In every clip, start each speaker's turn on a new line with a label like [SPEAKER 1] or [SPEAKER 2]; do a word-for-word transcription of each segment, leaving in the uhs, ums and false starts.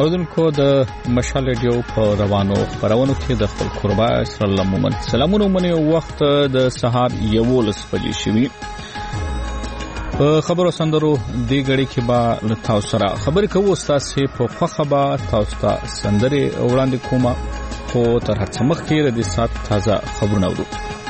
[SPEAKER 1] اودونکو د مشال ریډیو په روانو خبرونو کې د خپل قربا سره لمومن سلامونه منو وخت د سهار یولس بجې شوي په خبرو سندرو دی غړي کې با لتاو سره خبر کوو تاسو په خوخه با تاسو ته سندري وړاندې کومه خو تر هڅه مخ کې د سات تازه خبرونه ورو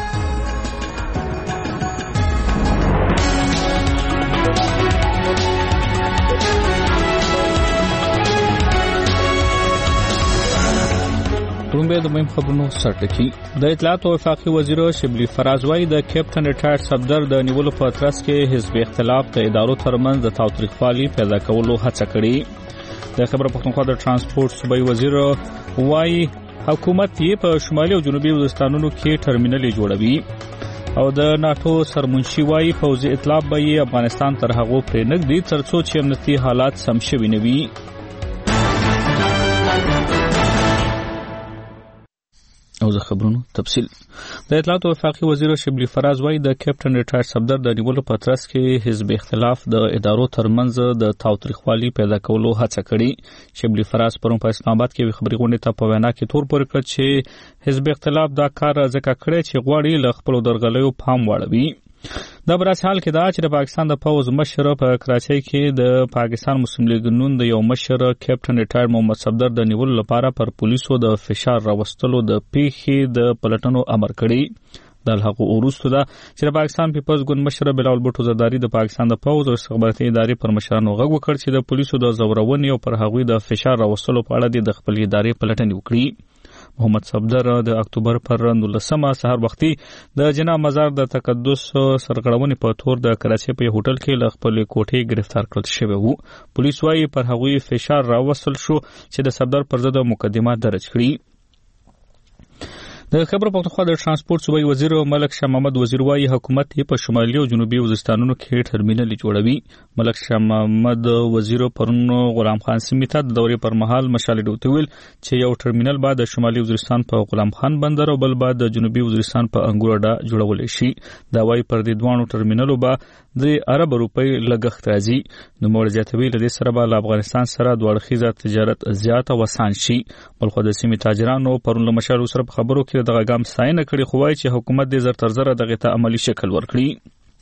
[SPEAKER 1] رومبه د مهم خبرونو سرټکی د اطلاعات او وفاقي وزیر شبلی فراز وايي د کیپټن ریټایرډ صفدر د نیولو په ترڅ کې حزب اختلاف د ادارو ترمنځ د تاوتریخوالي پیدا کولو هڅه کړې د خبر پښتونخوا د ترانسپورت صوبایي وزیر وايي حکومت یې په شمالي او جنوبي وزستانونو کې ټرمینل جوړوي او د ناتو سرمنشي وايي فوزي اطلاع به یې افغانستان تر هغو پرې نږدې ترڅو چې امنیتي حالات سم شوي نه وي او د خبرونو تفصیل د اطلاعات او وفاقي وزیر شبلی فراز وايي د کیپټن ریټایرډ صفدر د نیولو په ترڅ کې حزب اختلاف د ادارو ترمنځ د تاوتریخوالي پیدا کولو هڅه کړې شبلی فراز پرون په اسلام آباد کې خبري غونډې ته په وینا کې تور پورې کړ چې حزب اختلاف دا کار ځکه کړی چې غواړي له خپل درغلیو پام واړوي دا برس حال کې دا چې د پاکستان د پوز مشر په کراچۍ کې د پاکستان مسلم لیگ نون د یو مشر کیپټن ریټایرډ محمد صفدر د نیولو لپاره پر پولیسو د فشار راوستلو د پیښې د پلټنو امر کړی د هغه وروسته دا چې د پاکستان پیپلز ګوند مشر بلاول بوټو زرداری د پاکستان د پوز او استخباراتي ادارې پر مشرانو غږ وکړ چې د پولیسو د زورونې او پر هغوی د فشار راوستلو په اړه د خپل ادارې پلټنې وکړي محمد صفدر د اکتوبر پر نولسمه سحر وختي د جنا مزار د تقدس سرغړونې په تور د کراچۍ په هوټل کې ل خپل کوټې گرفتار کړل شوی وو پولیس وايي پر هغوی فشار راوصل شو چې د صفدر پر ضد مقدمه درج کړي د خبر پښتونخوا د ترانسپورت صوبایي وزیر ملک شاه محمد وزیر وايي حکومت یې په شمالي او جنوبي وزستانونو کې ټرمینل جوړوي ملک شاه محمد وزیر پرون غلام خان سمیت د دورې پر مهال مشال ډوته ویل چې یو ټرمینل بعد د شمالي وزستان په غلام خان بندر او بل بعد د جنوبي وزستان په انګورډا جوړول شي دا وايي پر دې دوانو ټرمینلو به د عرب روپۍ لګښت راځي نو موږ زیاتوي لدې سره به افغانستان سره دوه اړخیزه تجارت زیاته وسان شي بل خو د سیمې تاجرانو پرون له مشال سره په خبرو کې دغه ګام ستاینه کړې خو وايي چې حکومت دې زر تر زره دغه ته عملی شکل ورکړي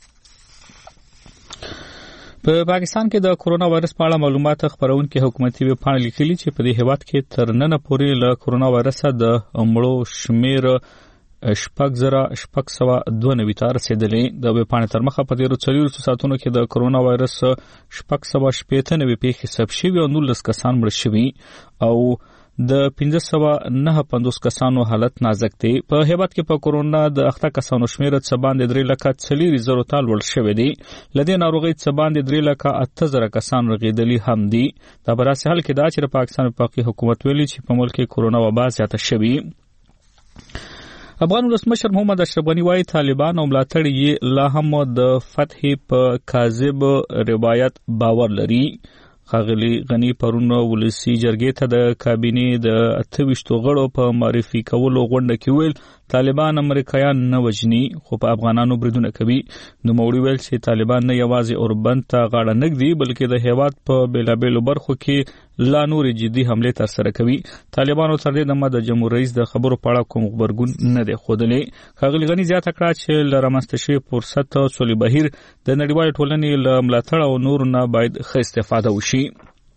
[SPEAKER 1] په پاکستان کې د کورونا وایرس په اړه معلومات خبرونکو حکومتي ویب پاڼه لیکلي چې په دې هیواد کې تر نن پورې له کورونا وایرس د مړو شمیر شپږ زره شپږ سوه دوه نوي ته رسېدلې د ویب پاڼې تر مخه په تېرو څلوېښتو ساعتونو کې د کورونا وایرس شپږ سوه شپېته نوي پیښې ثبت شوي او نولس کسان مړه شوي او د پنځه سوه نهه پنځوس کسانو حالت نازک دی په هیواد کې په کورونا د اخته کسانو شمیر څه باندې درې لکه څلور زره ته لوړ شوی دی لدې ناروغي څه باندې درې لکه اته زره کسان رغېدلي هم دي دا براسي حال کې دا چې د پاکستان وفاقي حکومت ویلي چې په ملک کې کورونا وبا زیاته شوی افغان ولسمشر محمد اشرف غنی وايي طالبان او ملاتړي یې لا هم د فتح په کاذب روایت باور لري خاغلی غنی پرون ولسی جرګې ته د کابینې د اته ویشتو غړو په معرفي کولو غونډه کې ویل طالبان امریکایان نه وجني خو په افغانانو بریدونه کوي نو موړي ویل چې طالبان نه یوازې اوربند ته غاړه نږدي بلکې د هیواد په بیلابیلو برخو کې لا نور جدي حمله تر سره کوي طالبانو تر دې دمه د جمهور رئیس د خبرو په اړه کوم خبرګون نه دی ښودلی خاغلی غنی زیاته کړه چې له رامنځته شوي فرصت سولې بهیر د نړیوالې ټولنې له ملاتړ او نور نه باید ښه استفاده وشي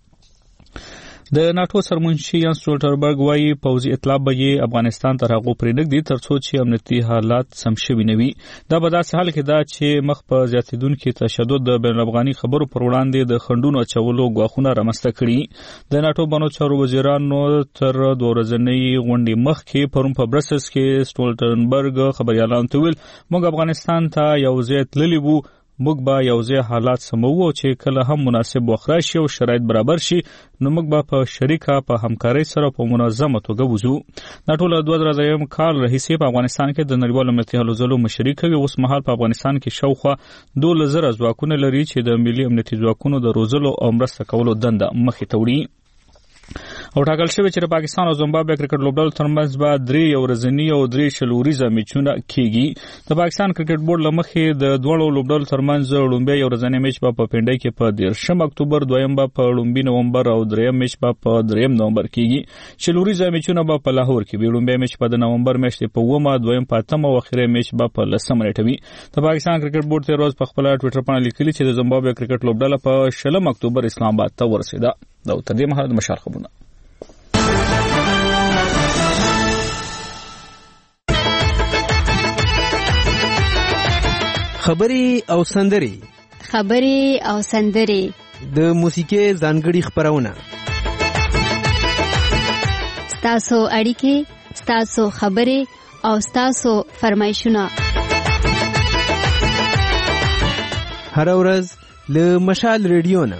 [SPEAKER 1] د ناتو سرمنشي یانس سټولټنبرګ وايي پوځي اطلاع به یې افغانستان تر هغو پرې نږدې ترڅو چې امنیتي حالات سم شوي نه وي دا به داسې حال کې دا چې مخ په زیاتېدونکي تشدد د بین الافغاني خبرو پر وړاندې د خنډونو اچولو ګواښونه رامنځته کړي د ناتو بانو چارو وزیرانو تر دوه ورځنۍ غونډې مخکې پرون په برسلز کې سټولټنبرګ خبريالانو ته ویل موږ افغانستان ته یو ځای تللي وو موږ به یو ځای حالات سمو او چې کله هم مناسب وخت راشي او شرایط برابر شي نو موږ به په شریکه په همکارۍ سره په منظمه توګه وځو دا ټول دوه زره دریم کال راهیسې په افغانستان کې د نړیوالو امنیتي هلو ځلو مشري کوي اوس مهال په افغانستان کې شاوخوا دولس زره ځواکونه لري چې د ملي امنیتي ځواکونو د روزلو او مرسته کولو دنده مخې ته وړي او ټاکل شوی چې د پاکستان او زیمبابوې کرکټ لوبډلو ترمنځ به درې ورځني او درې شلوریزه میچونه کیږي. د پاکستان کرکټ بورډ له مخې د دوه لوبډلو ترمنځ لومړی ورځنی میچ به په پنډۍ کې په دیرشم اکتوبر، دویم به په لومړي نومبر او دریم میچ به په دریم نومبر کیږي. شلوریزه میچونه به په لاهور کې وي. لومړی میچ په د نومبر میاشتې په اوومه، دویم په اتمه او اخري میچ به په لسمه نیټه وي. د پاکستان کرکټ بورډ تیر ورځ په خپل ټوئیټر باندې لیکلي چې د زیمبابوې کرکټ لوبډله په شلم اکتوبر اسلام آباد ته ورسېده. دا تر دې مهاله د مشال خبرونه.
[SPEAKER 2] خبري او سندري
[SPEAKER 3] خبري او سندري
[SPEAKER 2] د موسیقي ځانګړي خبرونه.
[SPEAKER 3] ستاسو اړیکې، ستاسو خبري او ستاسو فرمایشونه
[SPEAKER 2] هر ورځ له مشال ریډیو نه.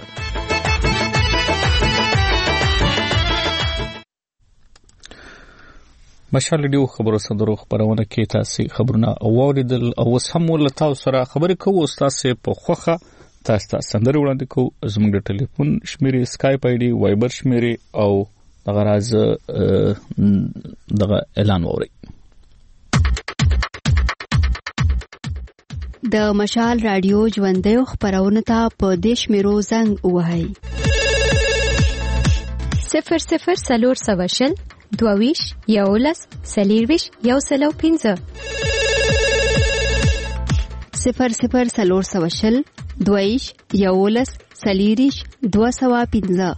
[SPEAKER 1] مشال ریډیو خبرو سندرو خبرونه کې تاسو خبرونه اوریدل او اوس هم ول تاسو سره خبرې کوو. تاسو په خوخه تاسو سندري وړاندې کوو. زموږ د ټلیفون شمیرې، اسکایپ آی ډي، وایبر شمیرې او دغه راز دغه اعلان ووري.
[SPEAKER 3] د مشال رادیو ژوندۍ خبرونه ته په دیش میرو زنګ وهاي
[SPEAKER 4] صفر صفر سلور سواشل دوویش یولس سلیرویش یو سلو پینزه
[SPEAKER 3] صفر صفر سلور سواشل دوویش یولس سلیریش دو سوا پینزه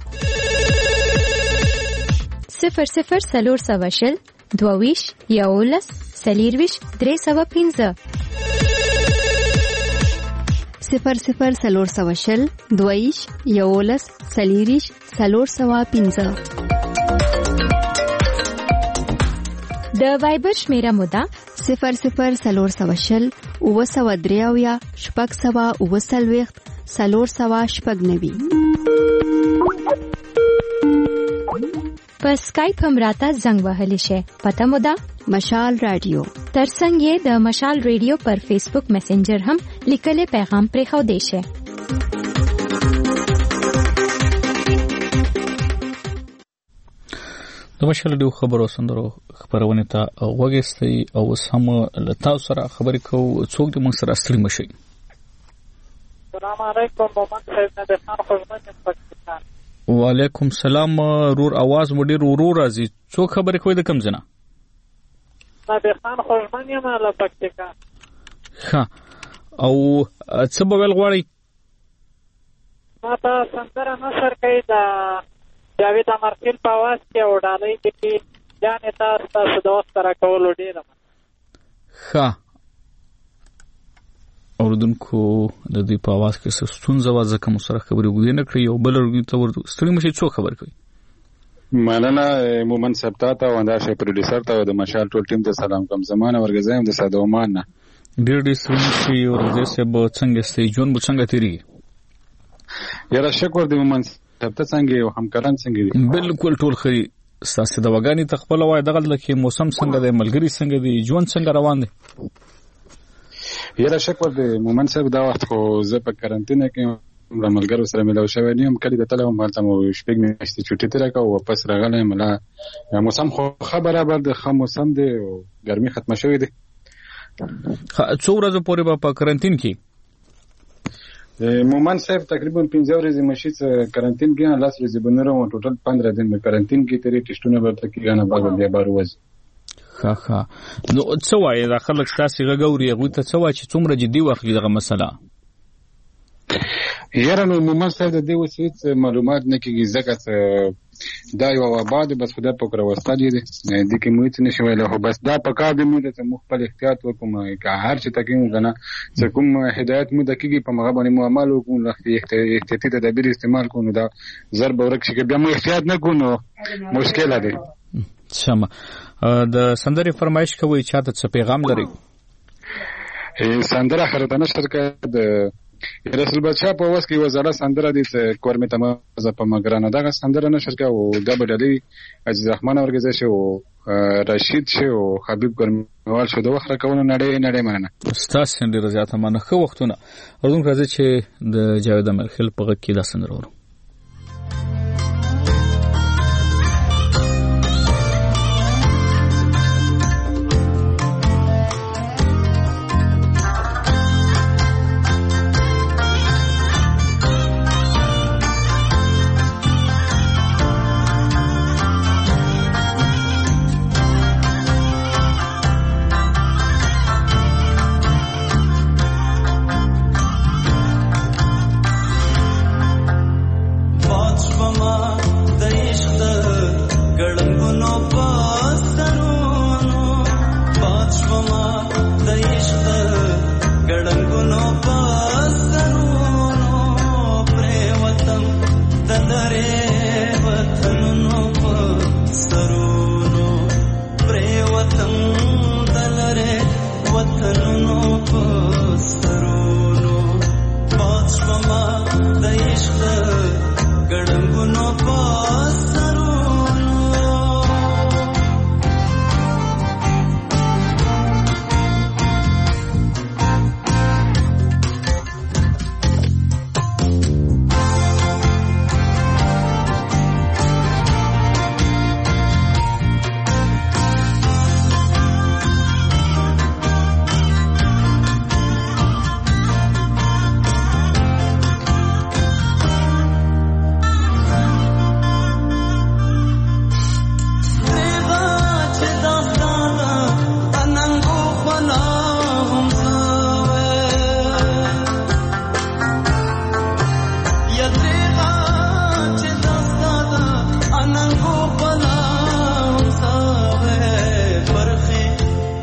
[SPEAKER 4] صفر صفر سلور سواشل دوویش یولس سلیرویش درې سوا پینزه
[SPEAKER 3] صفر صفر سلور سواشل دویش یولس سلیریش سلور سوا پینزه.
[SPEAKER 4] د وایبر شمیره مودا
[SPEAKER 3] صفر صفر سلور سواشل اوه سوا دریاویا شپږ سوا اوه سلویخت سلور سوا شپږ نوي.
[SPEAKER 4] په سکایپ هم راته زنګ وهلی شي. پته مودا
[SPEAKER 3] مشال رادیو.
[SPEAKER 4] ترڅنګ یې د مشال رادیو پر فیسبوک میسنجر هم لیکلي پیغام پرې خو دی شي.
[SPEAKER 1] د مشال رادیو خبرو سندرو خبرونه ته وګورئ او سم له تاسو سره خبرې کوو. څوک د موږ سره ستړي مشي.
[SPEAKER 5] السلام علیکم محمد صاحب نبی خان خوشمن پاکستان.
[SPEAKER 1] وعلیکم السلام. رور आवाज مو ډیر ورور راځي. څوک خبرې کوي د کوم ځنه؟
[SPEAKER 5] نبی خان خوشمن یم له پاکستان.
[SPEAKER 1] ها او څه به ول غواړي؟
[SPEAKER 5] ما ته سندره نشر کوي د جاوید امرخیل په आवाज کې او ډالۍ کې ځان ته تاسو د وخت سره کولو ډیر.
[SPEAKER 1] ها اوردونکو د دې په आवाज کې څه ستونزه وازه کوم سره خبرې وګورئ نه کړی. یو بل ورګي ته ور ستړي مشي. څو خبر کوي؟
[SPEAKER 6] مننه مومن سبتا ته وندا شه پروډوسر ته د مشال ټول ټیم ته سلام کوم. زمانه ورګزایم د ساده عمان نه
[SPEAKER 1] ډیر ډیر سوي ورځې سه به څنګه ستې جون به څنګه تیری.
[SPEAKER 6] یاره شکر دی مومن سبتا څنګه او همکاران څنګه دي؟
[SPEAKER 1] بالکل ټول خري. ساسه د وګانی تخپل وای دغه لکه موسم څنګه دی، ملګری څنګه دی، ژوند څنګه روان دی؟
[SPEAKER 6] یاره شکر دی مومن صاحب. دا وخت خو زه په کارانتینه کې د ملګرو سره ملاو شوی نیم. کلی د تلم مالته مو شپږ میاشتې چټي تیر کا او واپس راغلی. ملا موسم خو خبره بر د خام موسم دی او ګرمي ختمه شوې ده.
[SPEAKER 1] څو ورځې پورې په کارانتین کې
[SPEAKER 6] مومن صاحب تقریبا پنځه ورځې مشي څه کارانتین کې. لاس ورځې بنره او ټوټل پندره دن په کارانتین کې تیرې ټیسټونه ورته کېږي نه باغ دی بار وځي.
[SPEAKER 1] ها ها نو څه وایي دا خلک تاسو غوړي غوي ته څه وایي چې څومره جدي واخلي دغه مسله؟
[SPEAKER 6] یاره نو مومن صاحب د دې وسیت معلومات نه کېږي ځکه دا یو آباد بس خدای په کړو واستادي دي د کې موږ څه نشو ویل. خو بس دا په کار دی موږ ته مخبل احتیاط وکړو که هر څه تکیم غنا څه کوم هدایت موږ د کېږي په مغه باندې معامل وکړو احتیاطي تدابیر استعمال کوو. دا ضرب ورک شي بیا موږ احتیاط نه کوو مشکل دی.
[SPEAKER 1] سم د سندري فرمایش کوي چاته څه پیغام لري؟
[SPEAKER 6] سندره خرته نشر کړه د رسول بچا په واس کې وزاره سندره دي چې کورمه تمازه په مګرانه دغه سندره نشر کړه او د بدلې عزیز الرحمن ورګزه شو رشید شو حبیب ګرموال شو د وخت راکونه نړۍ نړۍ مننه.
[SPEAKER 1] استاد سندره زیاته منه خو وختونه اردن راځي چې د جاوید امرخیل په غږ کې دا سندره ورو.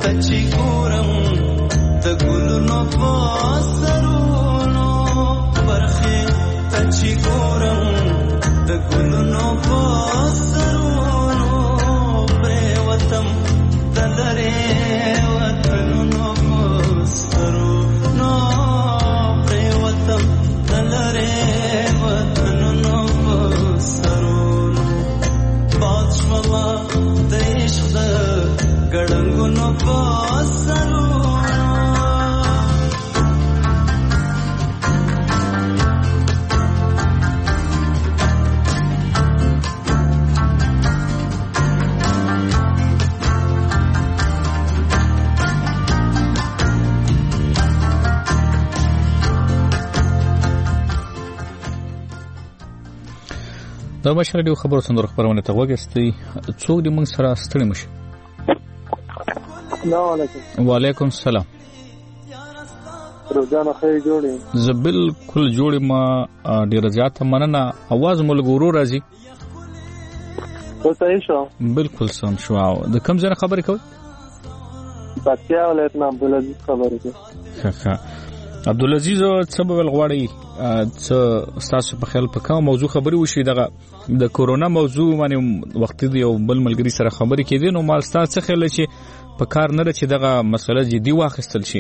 [SPEAKER 7] تچی ګورم د ګلونو په سرونو برخه تچی ګورم د ګلونو په سرونو پریوتم دلره وطنونو په سرونو پریوتم دلره وطنونو په سرونو پاتشمما د عشق ګړنګونو په سرونو
[SPEAKER 1] د مشر ډیو خبرو سندره خبرونه ته وګستي څوک دې موږ سره ستړي مشه.
[SPEAKER 8] السلام علیکم.
[SPEAKER 1] وعلیکم السلام.
[SPEAKER 8] روزانه خیر جوړې
[SPEAKER 1] زه بالکل جوړې ما ډیر زیاته مننه. आवाज مول ګورو راځي.
[SPEAKER 8] او صحیح شو.
[SPEAKER 1] بالکل سم شو. د کوم ځای خبرې کوي؟
[SPEAKER 8] پکتیا ولایت نه عبدالعزیز خبرې کوي.
[SPEAKER 1] ښه عبدالعزیز څه به غواړي څه تاسو په خیال په کوم موضوع خبرې وشي؟ دغه د کورونا موضوع باندې وخت دی او بل ملګری سره خبرې کېدې نو مال تاسو خیال چې په کار نه چې دغه مسله جدي واخیستل شي؟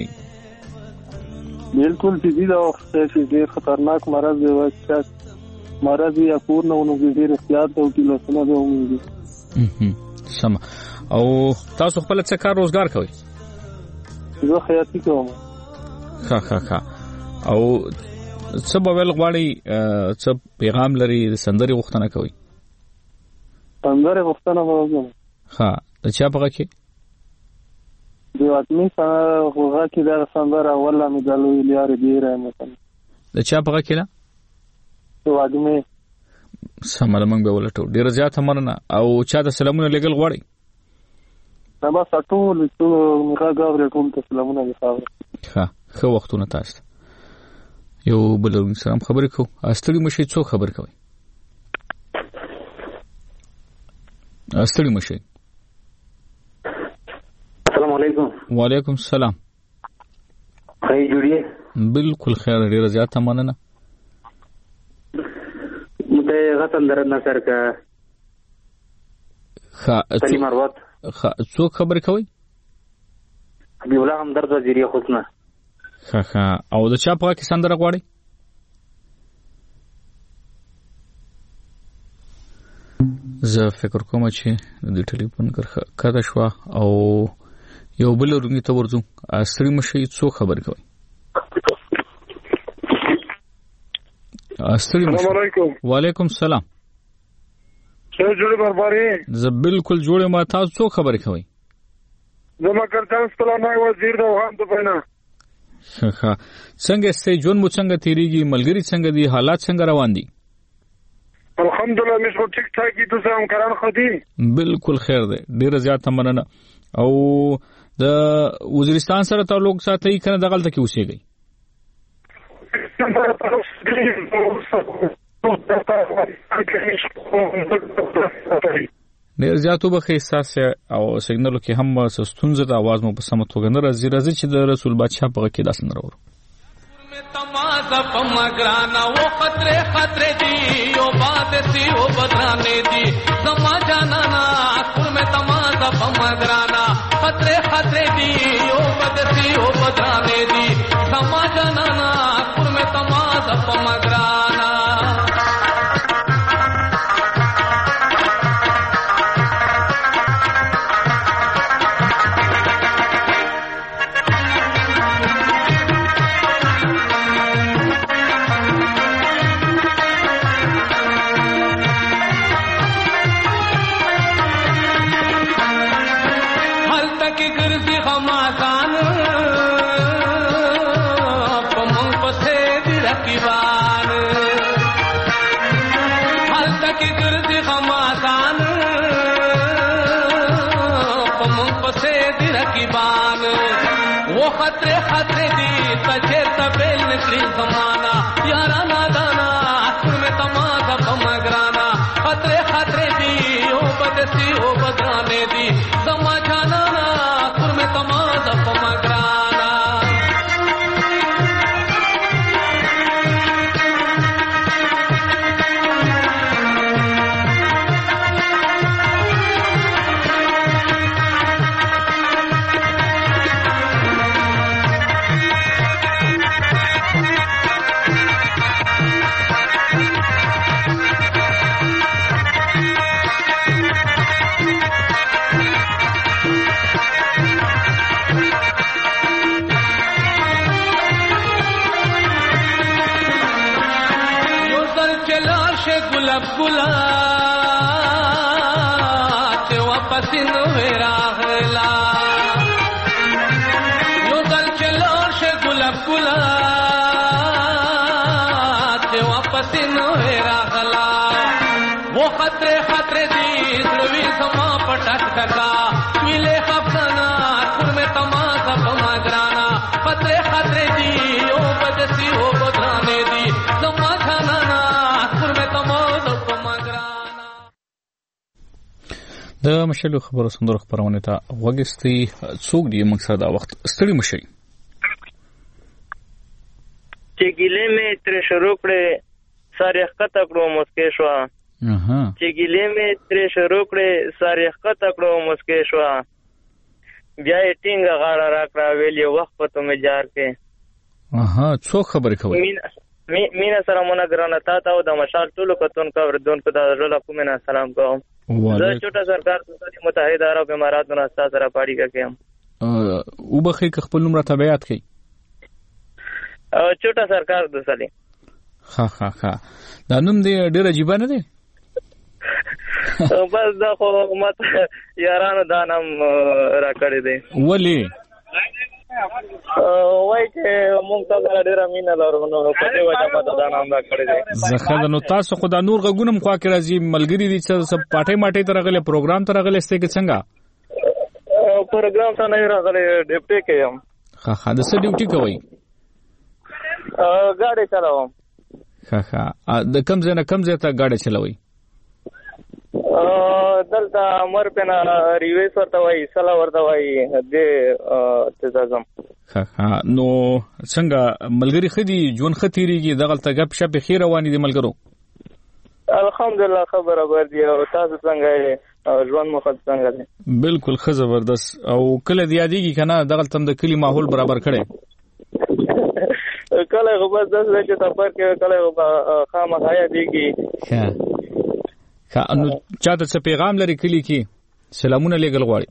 [SPEAKER 8] بالکل جدي دا چې ډېر خطرناک مرض دی او چې مرض یا پورنه ونو ډېر احتیاط او کیلوسونه به وموږي.
[SPEAKER 1] سم. او تاسو خپل څه کار روزګار کوئ؟
[SPEAKER 8] زه خیاطي کوم.
[SPEAKER 1] ښه ښه ښه. او څه به ویل غواړئ څه پیغام لري د سندرې غوښتنه کوئ؟
[SPEAKER 8] سندرې غوښتنه به وکړم.
[SPEAKER 1] ښه د چا په غږ کې؟
[SPEAKER 8] د وطني غږ کې دغه سندره والله مې د لوی لارې ډېره مثلا
[SPEAKER 1] د چا په غږ کې ده؟
[SPEAKER 8] د وطني.
[SPEAKER 1] سمه ده موږ به ولټو. ډېره زیاته مننه. او چا ته سلامونه لېږل غواړئ؟
[SPEAKER 8] نه بس ټول ټول غږ اورې ټول ته سلامونه دي خاورې.
[SPEAKER 1] ښه ښه وختونه تاسو ته. یو بل سلام خبرې کوو. ستړي مشئ. څوک خبر کوي؟ ستړي مشئ.
[SPEAKER 9] السلام علیکم.
[SPEAKER 1] وعلیکم السلام.
[SPEAKER 9] خیر جوړیه؟
[SPEAKER 1] بالکل خیر. ډیره زیاته مننه.
[SPEAKER 9] مته غسل درنه سر کا
[SPEAKER 1] ښه
[SPEAKER 9] سلیم اروت.
[SPEAKER 1] ښه څوک خبر کوي؟
[SPEAKER 9] حبیب الله همدرد وزیری حسنه.
[SPEAKER 1] ښه ښه. او د چا په کې سندره غواړي؟ زه فکر کوم چې د ټلیفون کرخه کده شو او یو بل رونی ته ورځو. ستړي مشئ. څوک خبر کوي؟ ستړي مشئ.
[SPEAKER 8] السلام علیکم.
[SPEAKER 1] وعلیکم السلام.
[SPEAKER 8] څه جوړه برباري؟
[SPEAKER 1] زه بالکل جوړه. ما تاسو څوک خبر کوي؟
[SPEAKER 8] زما کړتل ستلانه وزیر د وهم ته پېنه.
[SPEAKER 1] ښه څنګه ستې جون مو څنګه تیریږي؟ ملګری څنګه دي؟ حالات څنګه روان دي؟
[SPEAKER 8] الحمدلله مې ټیک ټاک دي. تاسو هم کران خو دي؟ بالکل خیر دی. ډیره زیاته مننه. او د وزیرستان سره تعلق ساتي کنه دغه تل کې اوسېږي؟ ډیر زیاتو به احساس او سیګنالو کې هم ستونزه د आवाज مو په سم توګه نه راځي. راځي چې د رسول بادشاہ په کې داسې نه راوړو.
[SPEAKER 7] तमाजा पमगराना वो खतरे खतरे दी ओ बात सी ओ बदराने दी समा जाना ना खुर में तमाजा पमगराना खतरे खतरे दी ओ बात सी ओ बदराने दी समा जाना ना खुर में तमाजा पमगराना खतरे खतरे दी तजे तबेल निकली जमाना यारा नादाना में तमाजा बमगराना खतरे खतरे दी ओ बदसी ओ बदराने दी समा जाना ना में तमा ګلاب ګلاب چې واپس نو راغلا یو دل چلو شه ګلاب ګلاب چې واپس نو راغلا वो खतरे खतरे दी ध्रुवी समा पटक टका मिले खपना खुर में तमाशा पमागराना खतरे खतरे दी ओ बदसी ओ बदराने दी समा छाना खुर में तमाशा पमागराना
[SPEAKER 1] د مشلو خبرو سندره خبرونه ته وګستي څوک دی مقصد دا وخت ستړي مشي
[SPEAKER 10] چې ګلې مې تر شروع کړې ساري خطه کړو مسکې شو
[SPEAKER 1] اها
[SPEAKER 10] چې ګلې مې تر شروع کړې ساري خطه کړو مسکې شو بیا یې ټینګه غاړه راکړه ویلې وخت په تو مې جار کې
[SPEAKER 1] اها څو خبرې کوي
[SPEAKER 10] مینا سره مونږ ګرانه تا ته د مشال ټولو کتون کا وردون کو د رلا کومه سلام کوم زه چوټا سرکار د متحده عرب امارات نه اساس را پاړی کوم
[SPEAKER 1] او بخې خپل نوم را تبعات کوي
[SPEAKER 10] چوټا سرکار د سالي
[SPEAKER 1] ها ها ها دا نوم دې ډېر عجیب نه دی
[SPEAKER 10] بس دا خو مت یارانو دا نام را کړی دی
[SPEAKER 1] ولی
[SPEAKER 10] وای چې مونږ ته ډېر مینه لرو نو په دې وجه مت دا نام را کړی دی
[SPEAKER 1] زخه نو تاسو خدا نور غونم خوا کې راځي ملګری دي چې سب پټه ماټه تر غلې پروګرام تر غلې ستې کې څنګه
[SPEAKER 10] پروګرام ته نه راغلې ډیپټي کې یم
[SPEAKER 1] ها ها د څه ډیوټي کوي
[SPEAKER 10] ګاډي چلاوم
[SPEAKER 1] ها ها د کم ځای نه کم ځای ته ګاډي چلوي
[SPEAKER 10] دلته امر پنا ریویس ورته وای سلا ورته وای دې تزازم
[SPEAKER 1] ها ها نو څنګه ملګری خدي جون ختيريږي دغلت غب شپ خیر رواني دي ملګرو
[SPEAKER 10] الحمدلله خبره بر دي او تاسو څنګه ژوند مخ څنګه دي
[SPEAKER 1] بالکل خ زبردست او کله دی یادېږي کنه دغلت هم د کلی ماحول برابر کړي
[SPEAKER 10] کله غو بس داس چې سفر کې کله خامخا یادېږي
[SPEAKER 1] ها ها نو چاته څه پیغام لري کلی کې سلامونه لګل غواړي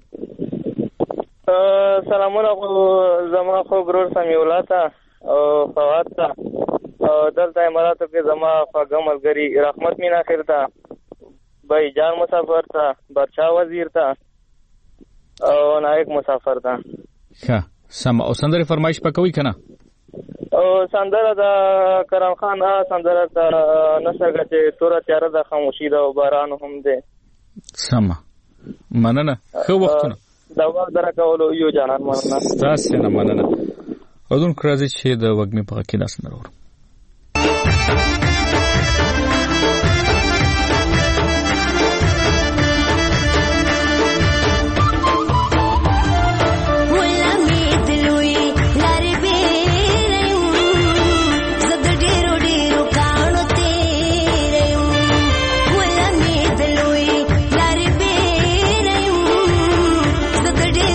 [SPEAKER 10] سلامونه زما خو برور سمي ولاته او فواد ته دلته اماراتو کې زما فغمل غري رحمت مینا خیرتا بھائی جان مسافر تھا بادشاہ وزیر تھا او نائک مسافر تھا
[SPEAKER 1] ښه سم او سندره فرمایش پکوي کنه
[SPEAKER 10] او سندره دا کرم خان ا سندره دا نشګه چې تور تیار د خاموشي دا باران هم ده
[SPEAKER 1] سم مننه خو وختونه
[SPEAKER 10] دا ور درکولو یو جانان مننه
[SPEAKER 1] تاسو نه مننه اذن کرازي چې د وګمه په کې داس نه ورو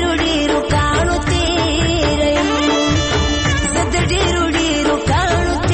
[SPEAKER 11] Quiero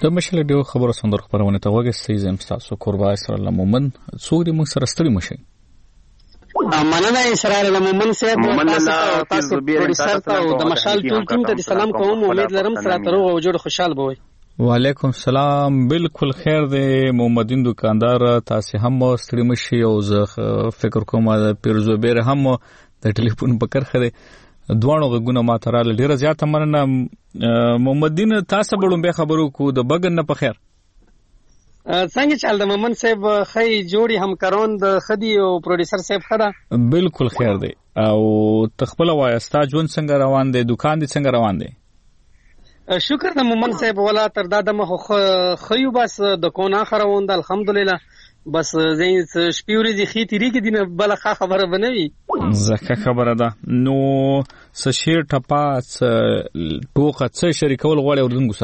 [SPEAKER 1] د مشل ډیو خبرو سندر خبرونه ته وګورئ چې زم تاسو قربا اسرائیل مومن څوک موږ سره ستړي مشي
[SPEAKER 11] مننه اسرائیل مومن صاحب تاسو تاسو پروډوسر ته او د مشال ټول ټیم ته سلام کوم امید لرم سره تر او جوړ خوشاله بوي
[SPEAKER 1] وعلیکم السلام بالکل خیر دی محمدین دکاندار تاسو هم ستړي مشي او زه فکر کوم د پیرزو بیر هم د ټلیفون په کرخه دوانو غوونه ما تراله ډیره زیاته مننه محمدین تاسو بلوم به خبرو کو د بغن نه په خیر
[SPEAKER 11] څنګه چل د مومن صاحب خی جوړي همکاران د خدي او پروډوسر صاحب خدا
[SPEAKER 1] بالکل خیر دی او تخپل وایستا جون څنګه روان دی دکان دی څنګه روان دی
[SPEAKER 11] شکر د مومن صاحب ولا تر دا د مخ خيو بس د کون اخر وند الحمدلله بس زين شپوري دي خي تیری کې دینه بل خبره بنوي
[SPEAKER 1] زکه خبره ده نو سشیر ټپاس ټوخه څه شریکول غواړي ورنګ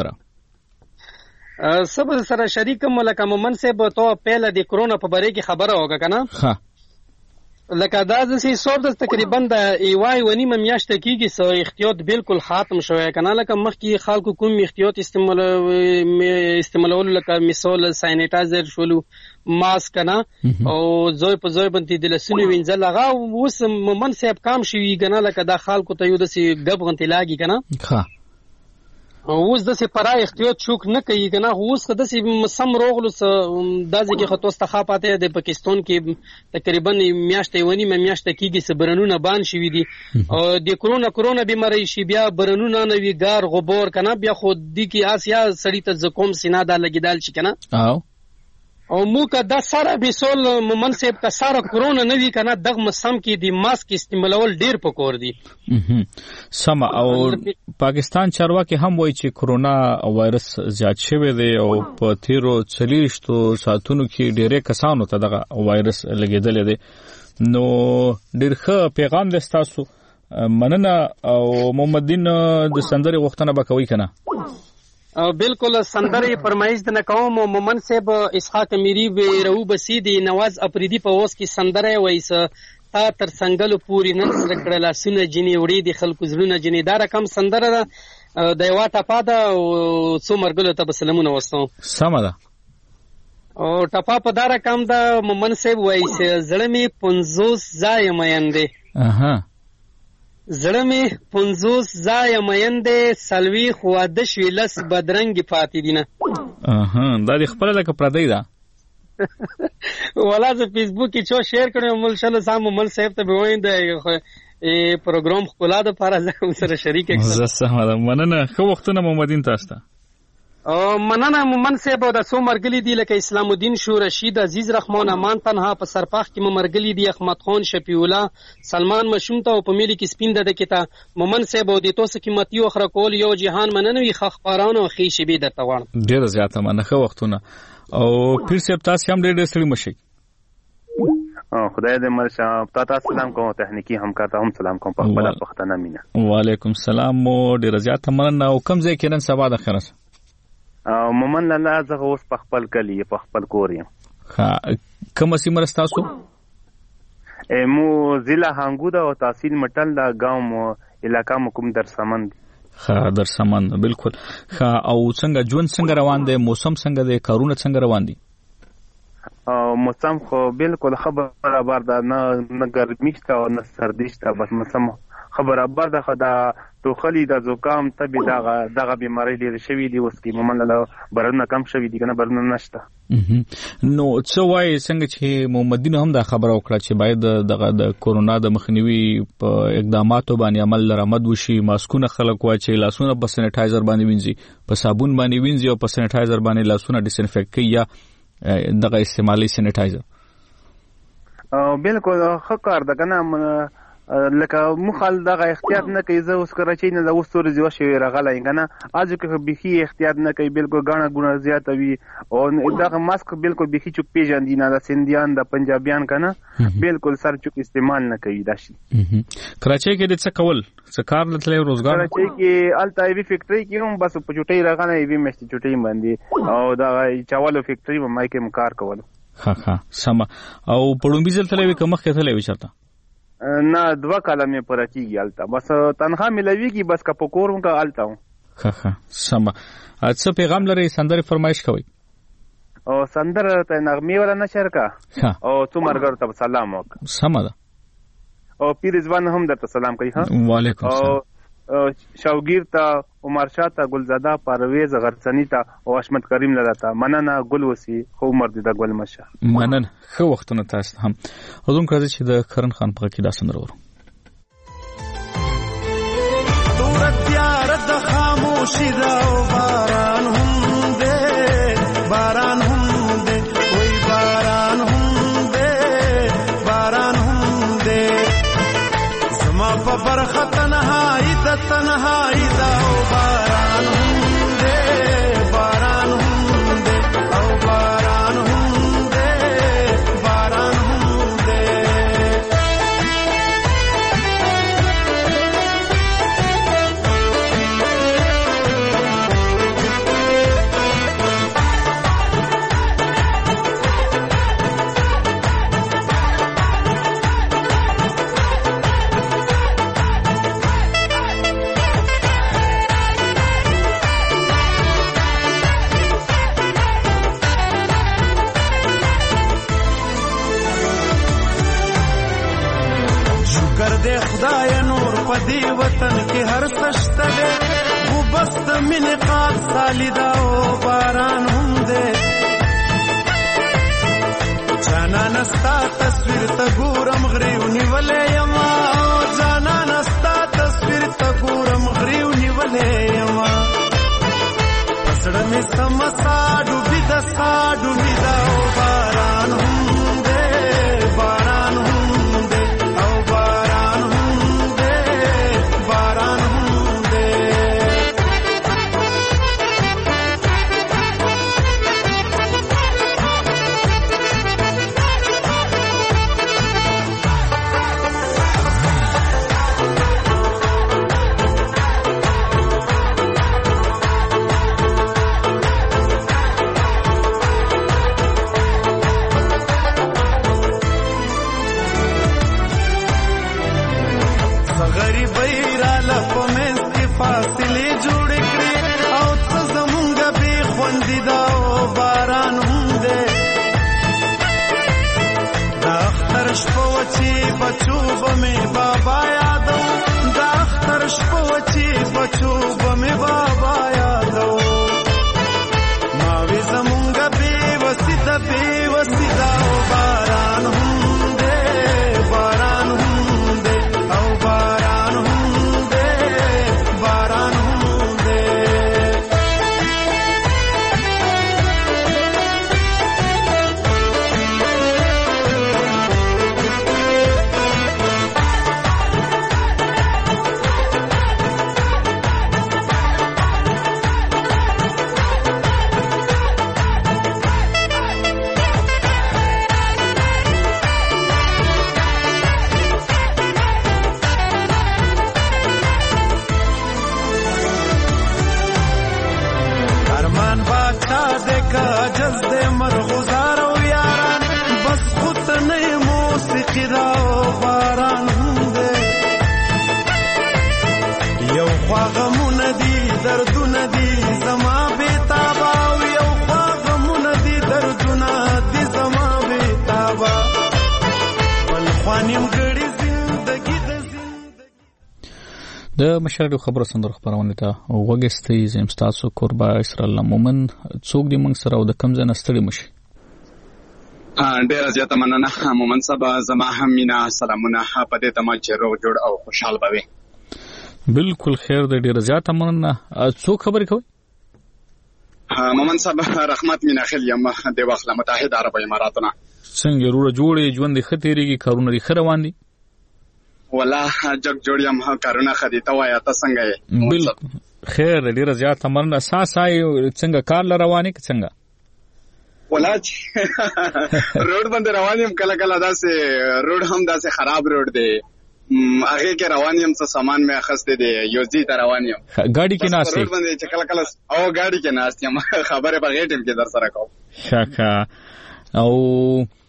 [SPEAKER 1] سره
[SPEAKER 11] سب سره شریک ملک مومن صاحب تو پهله د کرونا په باره کې خبره وکړه کنه
[SPEAKER 1] ها
[SPEAKER 11] لکه دا چې سور د تقریبا د ایوای ونی میاشت کېږي سو احتیاط بالکل ختم شوی کنه لکه مخکې خلکو کوم احتیاط استعمال استعمالول لکه مثال سانیټایزر شولو ماسک کنه او زوی په زوی باندې د لسونو وینځل هغه اوس مومن صاحب کام شوی کنه لکه د خلکو ته یو د سی غب غنتی لاګي کنه
[SPEAKER 1] ها
[SPEAKER 11] اوس د سی پرا احتیاط چوک نه کوي کنه اوس د سی سم روغلو د ځکه خطو استخافاته د پاکستان کې تقریبا میاشتې ونی میاشت کېږي سبرنونه بان شوی دي او د کرونا کرونا بیماری شي بیا برنونه نوی ګار غبار کنه بیا خود دي کې آسیا سړی ته زکوم سینا د لګیدال شي کنه
[SPEAKER 1] او
[SPEAKER 11] او موکه د سره بیسول مومن صاحب کا سره کرونا نوی کنه دغه مسم کې دی ماسک استعمالول ډیر پکور دي
[SPEAKER 1] سم او پاکستان چارواکي هم وایي چې کرونا وایرس زیات شوی دی او په تیرو چلیشتو ساتونو کې ډیره کسانو ته دغه وایرس لګیدل دي نو ډیر ښه پیغام دی تاسو مننه او محمدین د سندري وختونه به کوي کنه
[SPEAKER 11] او بالکل سندري فرمایش د نقوم مومن صاحب اسحاق میری و رو بسیدی نواز اپریدی په اوس کې سندره وایس تا تر څنګهلو پوری نن سره کړه سونه جنې وړي د خلکو زړونه جنې دا رقم سندره ده د یو ټپا ده او څو مرګلو ته سلامونه وستو
[SPEAKER 1] سم ده
[SPEAKER 11] او ټپا په دا رقم ده مومن صاحب وایس زړه می پنځوس ځای مېندې
[SPEAKER 1] اها
[SPEAKER 11] زړه می پنځوس ځای مېندې سلوي خواده شویلس بدرنګ پاتې دینه
[SPEAKER 1] اها دا د خپل لکه پردی ده
[SPEAKER 11] ولا ز فیسبوک کې چو شیر کړم مل شل سام مل صاحب ته وایند ای پروګرام خپل د لپاره زه سره شریک
[SPEAKER 1] یم زه سم مننه خو وختونه محمدین تاسو ته
[SPEAKER 11] او مننه مومن صاحب د سو مرګلی دی لکه اسلام الدین شو رشید عزیز رحمان امان تنها په سرپاخ کې مرګلی دی احمد خان شفیع الله سلمان مشوم ته په ملي کې سپین د کته مومن صاحب د توسه قیمتي او خره کول یو جهان مننوي خخپارانو خې شبي د توان
[SPEAKER 1] ډیر زیاته منخه وختونه او پیر صاحب تاسو هم ډیر سړي مشي
[SPEAKER 12] خدای دې مرشا تاسو سلام کوم تخنیکی همکار ته هم سلام کوم په خپل پښتنه مینا
[SPEAKER 1] وعلیکم السلام مو ډیر زیاته مننه او کوم ځای کې نن سبا د خیرس
[SPEAKER 12] مومن الله زغه اوس په خپل کلی په خپل کور یم
[SPEAKER 1] ها کوم سیمه تاسو
[SPEAKER 12] مو ضلع هنګودا او تحصیل مټل دا گاوم علاقہ مکم در سمند
[SPEAKER 1] ها در سمند بالکل ها او څنګه جون څنګه روان دي موسم څنګه دي کارونه څنګه روان دي
[SPEAKER 12] موسم خو بالکل خبره بار ده نه نه ګرمي شته او نه سردي شته بس موسم خبره بار ده خدا تو خلی د زکام تبي دغه دغه بیماری لري شوی دی اوس کې مومن له برنه کم شوی دی کنه برنه نشته
[SPEAKER 1] نو څه وای څنګه چې محمدین هم دا خبره وکړه چې باید دغه د کورونا د مخنیوي په اقداماتو باندې عمل لرمد وشي ماسکونه خلک واچي لاسونه په سانیټایزر باندې وینځي په صابون باندې وینځي او په سانیټایزر باندې لاسونه ډیسانفیکټ کوي یا دغه استعمالي سانیټایزر
[SPEAKER 12] او بالکل ښه کار ده کنه لکه مخال دغه احتیاط نه کوي زه اوس کراچۍ نه د اوس تورې زیوه شوی راغلی کنه اځو کې بيخي احتیاط نه کوي بالکل غاڼه ګونه زیاته وي او دغه ماسک بالکل بيخي چوک پیژاندي نه د سندیان د پنجابیان کنه بالکل سر چوک استعمال نه کوي داشي
[SPEAKER 1] کراچۍ کې د څه کول څه کار لته روزګار
[SPEAKER 12] کراچۍ کې الټا وی فیکټری کې هم بس په چټي راغلی وی مشت چټي باندې او دغه چاولو فیکټری په مای کې کار کول
[SPEAKER 1] ها ها سم او پړومبي ځل تلوي کومه کې تلوي چرته
[SPEAKER 12] نه دوا کاله مې پر کېږي الته بس تنخوا ملويږي بس کا پکورم کا الته
[SPEAKER 1] ښه ښه سمه. څه پیغام لري سندرې فرمایش کوي؟
[SPEAKER 12] او سندره ته نغمې ولا نشر کا او تو مرګر ته سلام وک.
[SPEAKER 1] سمه ده.
[SPEAKER 12] او پیر ځوان هم درته سلام کوي. ها
[SPEAKER 1] وعلیکم السلام.
[SPEAKER 12] او شوګیر ته عمر شاه ته ګلزاده پرویز غرڅنی ته او اشمت کریم لراته مننه ګل وسی خو عمر دې د ګل مشه
[SPEAKER 1] مننه. خو وختونه تاسو هم اذن کړی چې د کرن خان په کې دا سندره ورو.
[SPEAKER 13] تیار د خاموشی دا باران هم دې باران هم دې وای باران هم دې باران هم دې زما په برخه تنهایی د تنهایی دا باران هم دې باران هم دې او باران هم دې باران هم دې خدای نور پدی وطن کې هر سشت دے وہ بست من قاد سالیدا او باران هم دے جانا نستا تصویر تا ګورم غریو نیولې یما جانا نستا تصویر تا ګورم غریو نیولې یما پسړه می سمسا ډوبی د سا ډوبی دا او باران هم دے باران هم دے او باران بچو بمه بابا یادو دا اختر شپو چی بچو بمه بابا یادو ماوی زمونگا بی وسیدا بی وسیدا باران هم دے باران هم دے او باران هم دے باران هم دے
[SPEAKER 1] د مشر خبرو سندر خبرونه ته وګستې زم تاسو قربا اسرائیل مومن څوک دی موږ سره او د کم ځای نستړي مشي.
[SPEAKER 14] ډیر زیاته مننه مومن صاحب، زما هم مینا سلامونه په دې تمه چې روغ جوړ او خوشحال بوي.
[SPEAKER 1] بالکل خیر دی، ډیر زیاته مننه. څوک خبرې کوي؟
[SPEAKER 14] مومن صاحب رحمت مینا خل یم د واخله متحده عرب اماراتونه.
[SPEAKER 1] څنګه روغ جوړې ژوند خطرېږي، کارونه لري خره روان دي؟
[SPEAKER 14] ولا جگ جوړیم کارونه خدي ته وایا ته څنګه یې؟
[SPEAKER 1] بالکل خیر، ډیر زیاته مننه. اساسای څنګه کار رواني که څنګه؟
[SPEAKER 14] ولا روډ باندې روانیم، کله کله داسې روډ هم داسې خراب روډ دی، هغه کې روانیم څه سامان مې اخسته دی، یوزي ته روانیم
[SPEAKER 1] ګاډي کې ناشته
[SPEAKER 14] روډ باندې چې کله کله او ګاډي کې ناشته خبره په غیټم کې در سره کوم.
[SPEAKER 1] شکه او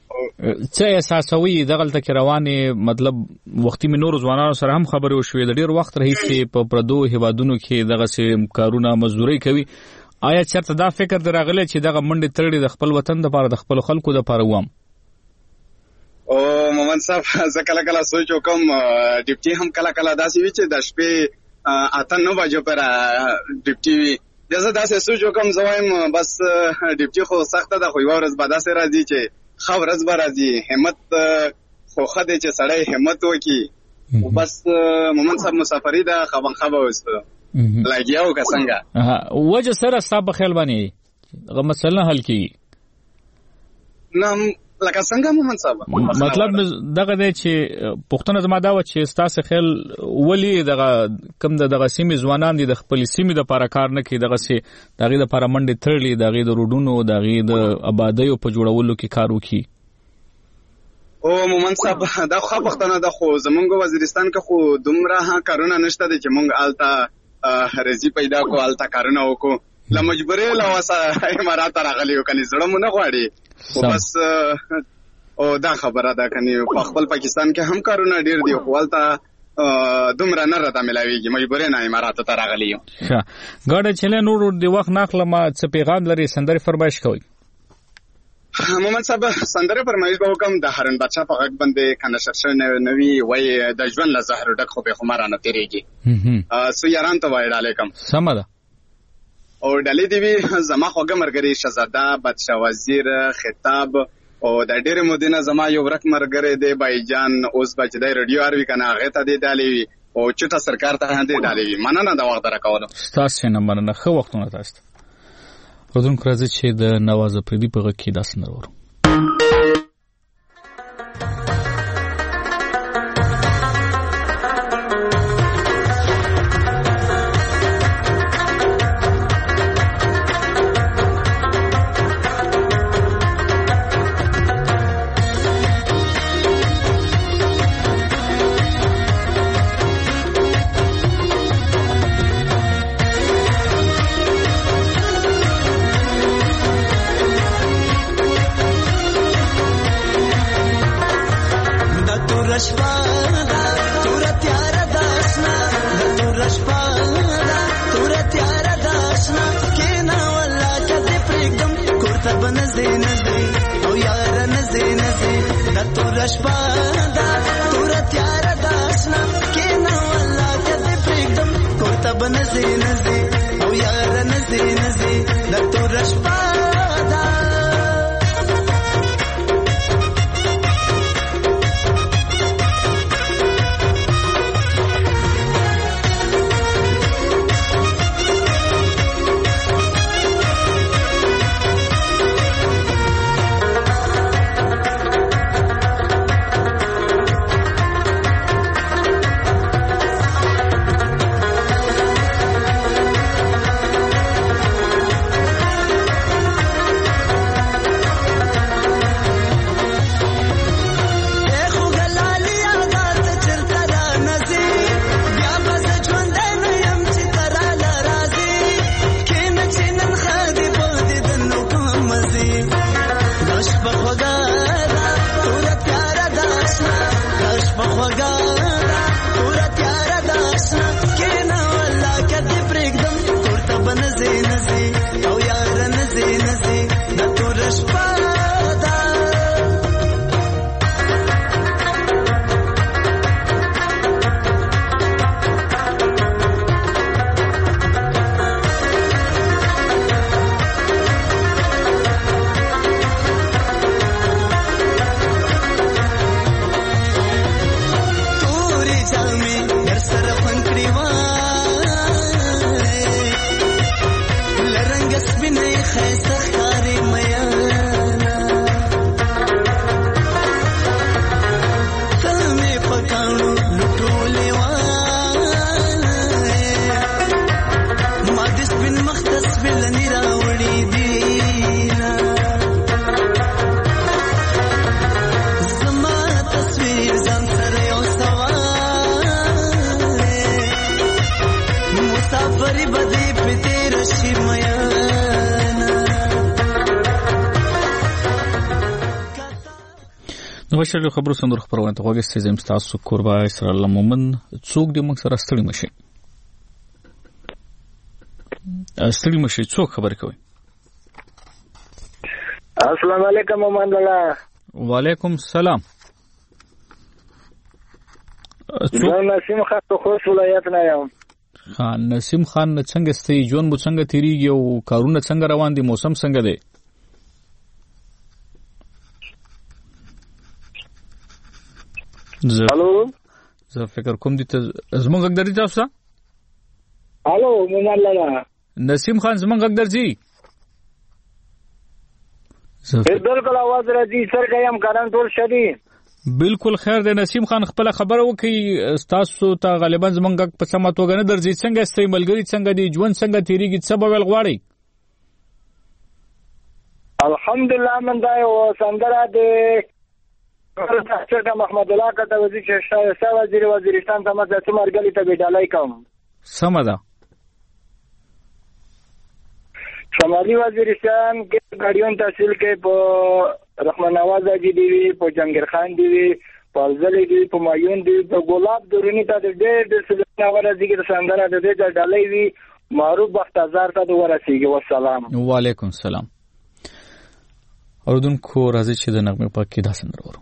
[SPEAKER 1] څه احساسوي دغلته کې روانې مطلب وختي مې نور ځوانانو سره هم خبرې وشوې د ډیر وخت راهیسې په پردو هیوادونو کې دغه سي کارونه مزدوري کوي آیا چرته دا فکر درغله چې دغه منډه ترړي د خپل وطن لپاره د خپل خلکو لپاره وام
[SPEAKER 14] او مومن صاحب زه کله کله سوچ وکم ډیپټي هم کله کله داسې وی چې د شپې اته نو بجو پر ډیپټي وی زه داسې سوچ وکم زوایم بس ډیپټي خو سخته ده خو یو ورځ بعد سره راځي چې خو ورځ به راځي همت خو خدای چې سړی همت وکي بس مومن صاحب مسافری ده خبن خبر وسته لګیاو که څنګه
[SPEAKER 1] وجه سره صاحب خیال باندې هغه مسله حل کی
[SPEAKER 14] نام لکه څنګه مومن صاحب
[SPEAKER 1] مطلب دغه دی چې پښتون زما دا و چې ستاسو خیال ولی دغه کم دغه سیمې ځوانان دي د خپل سیمې د لپاره کار نه کوي دغه سي دغه د لپاره منډه تړلې دغه د روډونو دغه د آبادیو په جوړولو کې کار وکړي
[SPEAKER 14] او مومن صاحب دا خو پښتنه د خو زمونږ وزیرستان کې خو دومره کارونه نشته چې مونږ آلته رزي پیدا کو آلته کارونه وکړو لا مجبورې لا واسه امارات راغلی کني زړه مونږ نه غواړي او بس او دا خبره ده کني په خپل پاکستان کې هم کارونه ډیر دي خو آلته دومره نه راته ملاويږي مجبورې نه امارات ته راغلی یم
[SPEAKER 1] ښه ګاډه چله نور د وخت ناخله ما څه پیغام لري سندري فرمایش کوي
[SPEAKER 14] محمد صاحب سندره فرمایش به وکم د هارون بادشاہ په غږ باندې کنه شرشر نوی وای د ژوند له زهر ډک خو به خمارانه تیریږي سو یاران ته وای علیکم
[SPEAKER 1] سم ده
[SPEAKER 14] او ډلې دی وی زما خوګه مرګري شهزاده بادشاہ وزیر خطاب او د ډېر مدینه زما یو ورک مرګري دی بایجان اوس بچدای رادیو اروي کنه هغه ته دی دالي او چټه سرکار ته دی دالي مننه د وخت راکولو
[SPEAKER 1] تاسو نه مننه خو وختونه تاسو ودون کرازه چې د نواز پردي په غږ کې داس نه ورو وشل خبرو صندوق خبرونه ته وګورئ چې زم تاسو کوربا اسرائیل الله مومن څوک دې موږ سره ستړي مشي ستړي مشي څوک خبر کوي
[SPEAKER 15] السلام علیکم مومن الله
[SPEAKER 1] وعلیکم السلام
[SPEAKER 15] زه نسیم خان خوست ولایت نه یم
[SPEAKER 1] خان نسیم خان څنګه ستې جون مو څنګه تیریږي او کارونه څنګه روان دي موسم څنګه دی
[SPEAKER 15] الو
[SPEAKER 1] زه فکر کوم دي ته زمونږ غږ درځي تاسو
[SPEAKER 15] الو مومن الله
[SPEAKER 1] نسیم خان زمونږ غږ درځي
[SPEAKER 15] بالکل आवाज راځي سر قیام کاران ټول شدي
[SPEAKER 1] بالکل خیر دی نسیم خان خپل خبره وکي تاسو ته غالبا زمونږ په سمه توګه نه درځي څنګه ستې ملګری څنګه دی ژوند څنګه تیریږي څه به ول غواړي
[SPEAKER 15] الحمدلله من دا یو سندره دی څنګه محمد الله کته وزیر شاه وزیر وزیرستان ته مزه څمرګلی ته وډالای کوم
[SPEAKER 1] سم ده
[SPEAKER 15] شمالي وزیرستان کې غاډیون تحصیل کې په رحمان نواز جی دی په جنگیر خان دی په ځلې دی په مایون دی په ګلاب درونی ته د ډېر د سلنه ورځي کې سندره د دې ډالۍ وی معروف بختازار ته ورسیږي والسلام
[SPEAKER 1] وعلیکم السلام اوردونکو راځي چې د نغمه پاک کې دا سندره ورو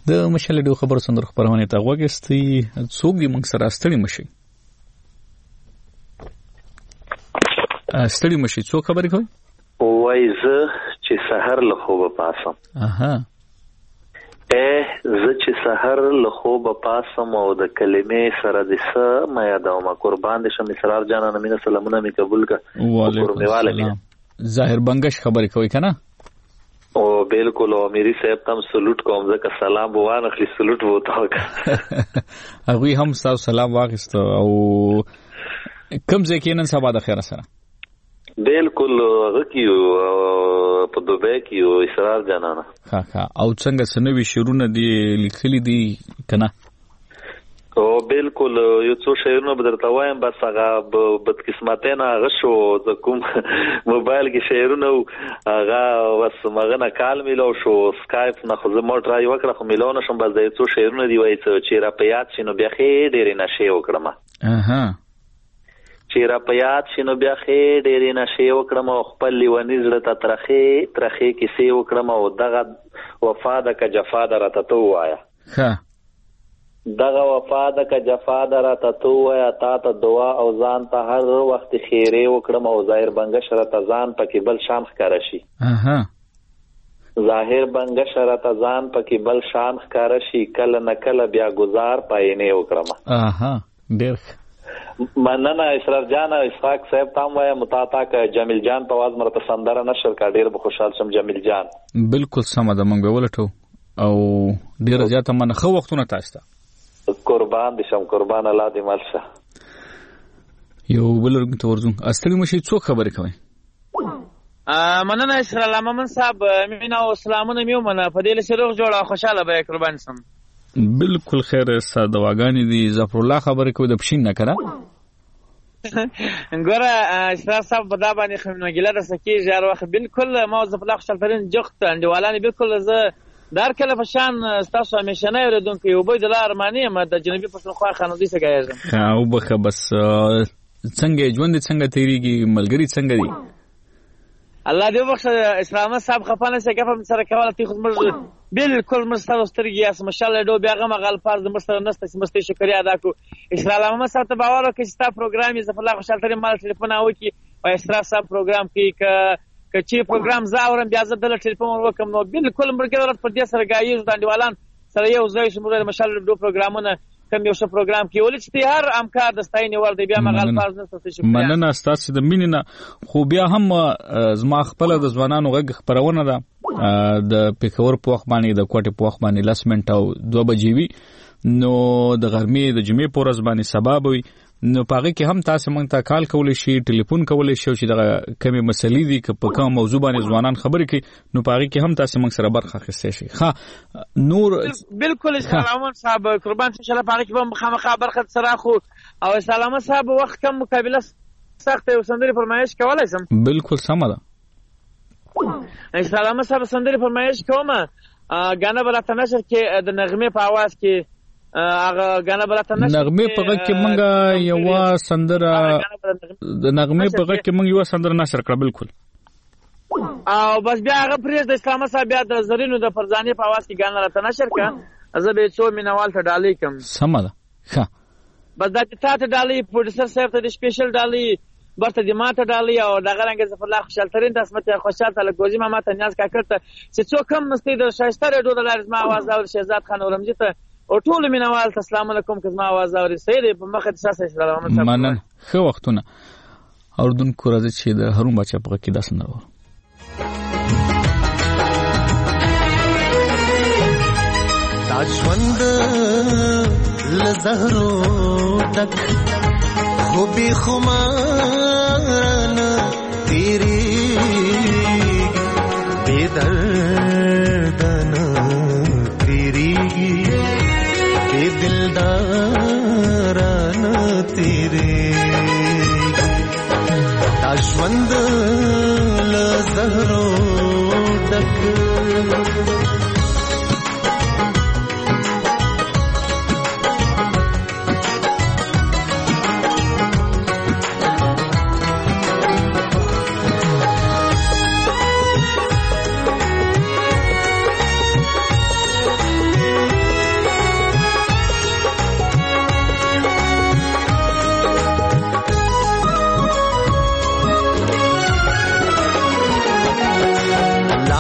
[SPEAKER 1] د مشال ډیو خبر سندر خبرونه ته وګستي څوک دی موږ سره ستړي مشي ستړي مشي څوک خبرې کوي
[SPEAKER 16] وای زه چې سحر له خوبه پاسم
[SPEAKER 1] اها
[SPEAKER 16] اه زه چې سحر له خوبه پاسم او د کلمې سره د س ما یادوم قربان دې شم اسرار جانا نمینه سلامونه می قبول کا
[SPEAKER 1] وعلیکم السلام ظاهر بنگش خبرې کوي کنه
[SPEAKER 16] او بالکل او میری صاحب تم سلوټ کوم ځکه سلام وانه خلی سلوټ وته
[SPEAKER 1] هغه هم تاسو سلام واغست او کوم ځکه نن سبا د خیر سره
[SPEAKER 16] بالکل هغه کیو په دوبه کیو اسرار جانانه
[SPEAKER 1] ها ها او څنګه سنوي شیرونه دی لیکلي دي کنه
[SPEAKER 16] او بالکل یو څو شعرونه بدرته وایم بس هغه بدقسمته نه هغه شو د کوم موبایل کې شعرونه هغه بس مغه نه کال میلو شو سکایپ نه خو زه مو ټرای وکړه خو میلو نشم بس د څو شعرونه دی وای چې را پیات شنو بیا خې ډېر نه شی وکړم
[SPEAKER 1] اها
[SPEAKER 16] چې را پیات شنو بیا خې ډېر نه شی وکړم او خپل لیونی زړه ته ترخه ترخه کې سی وکړم او دغه وفا د ک جفا درته تو وایا
[SPEAKER 1] ها
[SPEAKER 16] دغه وفا د ک جفا درته تو وایا تا ته دعا او ځان ته هر وخت خیره وکړم او ظاهر بنګ شرط ځان پکې بل شان ښکار شي
[SPEAKER 1] اها
[SPEAKER 16] ظاهر بنګ شرط ځان پکې بل شان ښکار شي کله نکله بیا گزار پای نه وکړم
[SPEAKER 1] اها ډېر
[SPEAKER 16] مننه اسرار جان اسحاق صاحب تام وای متاتا ک جمیل جان په واز مرته سندره نشر کا ډېر به خوشحال شم جمیل جان
[SPEAKER 1] بالکل سم ده مونږ ولټو او ډېر زیاته من خو وختونه تاسو ته
[SPEAKER 16] قربان دي شم قربان الله دې مالشه
[SPEAKER 1] یو بلرګ ته ورځو استړي مشي څوک خبرې
[SPEAKER 17] کوي مننه اسرار لمن صاحب مینا او سلامونه میو منه په دې لسه روغ جوړه خوشاله به قربان سم
[SPEAKER 1] بالکل خیر ساده واغانی دي ظفر الله خبرې کوي د پښین نه کړه
[SPEAKER 17] ګوره اسرار صاحب په دا باندې خمنګله د سکی جار وخت بالکل ما ظفر الله خوشاله فرین جخت انډیوالانی بالکل ز دار کله فشان تاسو همیشه نه یریدونکو یو به د لارمانی ما د جنوبي پښتونخوا خانودي څخه ګایږم
[SPEAKER 1] ها او بخه بس څنګه ژوند څنګه تیریږي ملګری څنګه دي
[SPEAKER 17] الله دې وخت اسلام صاحب خپانه څخه کفم سره کوله تی خود مرز بالکل مستر سترګي اس ماشاءالله دو بیا غم غل فرض مستر نست مستي شکریا ادا کو اسلام ما سره باور کې ستا پروګرام یې زفر الله خوشاله ترې مال ټلیفون او کی او اسرا صاحب پروګرام کې ک کچې پروګرام زاورم بیا زه د ټلیفون وکم نو بالکل مرګ ورته پر دې سره غایې دانډیوالان سره یو ځای شموله ماشاءالله دو پروګرامونه کم یو ش پروګرام کې ولې چې هر امکان د ستاینې ور دی بیا مغال فرض نه ستاسو شکر
[SPEAKER 1] مننه ستاسو د مینې نه خو بیا هم زما خپل د ځوانانو غږ خبرونه ده د پیکور په وخت باندې د کوټې په وخت باندې لاسمنټ او دوه بجې وي نو د غرمې د جمعې په ورځ باندې سبب وي نو پاره کې هم تاسو مونږ ته کال کولای شي ټلیفون کولای شي چې دغه کمی مسلې دي که په کوم موضوع باندې ځوانان خبرې کوي نو پاره کې هم تاسو مونږ سره برخه اخیستئ شي ها نور
[SPEAKER 17] بالکل سلامون صاحب قربان ان شاء الله پاره کې به مخامخ برخه سره خو او سلامه صاحب وخت کم مقابله سخت او سندري فرمایش کولای سم
[SPEAKER 1] بالکل سم ده
[SPEAKER 17] سلامه صاحب سندري فرمایش کومه غانا بلته نشر کې د نغمه په आवाज کې هغه غانا بلته نشر
[SPEAKER 1] نغمه په غږ کې مونږه یو سندره د نغمه په غږ کې مونږ یو سندره نشر کړ بالکل
[SPEAKER 17] او بس بیا هغه پریز د اسلام صاحب بیا د زرینو د فرزانه په आवाज کې غانا راته نشر کړ زه به څو مینوال ته ډالې کوم
[SPEAKER 1] سم ده ښه
[SPEAKER 17] بس دا ته ته ډالې پروډوسر صاحب ته د سپیشل ډالې برته د ماته ډالې او دغه رنګ زفر الله خوشحال ترين تاسو مته خوشحال تعالی کوزي ما ماته نیاز کا کړته چې څو کم مستي د شایسته ریډو د لارز ما आवाज او شهزاد خان اورمجي ته او ټول مینوال السلام علیکم کزما आवाज او سید په مخه تاسو سلام علیکم
[SPEAKER 1] منن خو وختونه اردن کو راځي چې د هرون بچا په کې داس نه و
[SPEAKER 13] تاجوند لزهرو دک خوبی خمارن تیری بے دردن تیری بے دلدارن تیری تاجوند لزهرو دک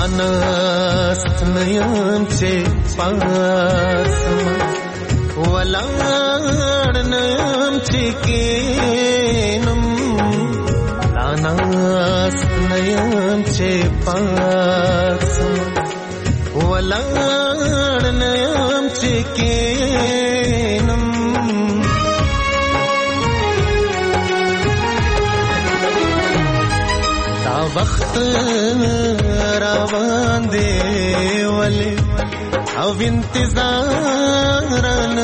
[SPEAKER 13] نانست نیم چې پاسما ولاړ نیم چې کینم نانست نیم چې پاسما ولاړ نیم چې کینم دا وخت روان دی ولی او انتظارن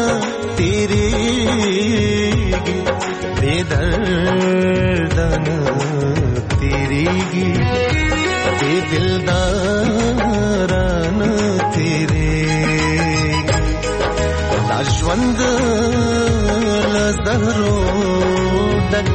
[SPEAKER 13] تیریگی بے دردن تیریگی بے دلدارن تیریگی دا ژوند له زهرو ډک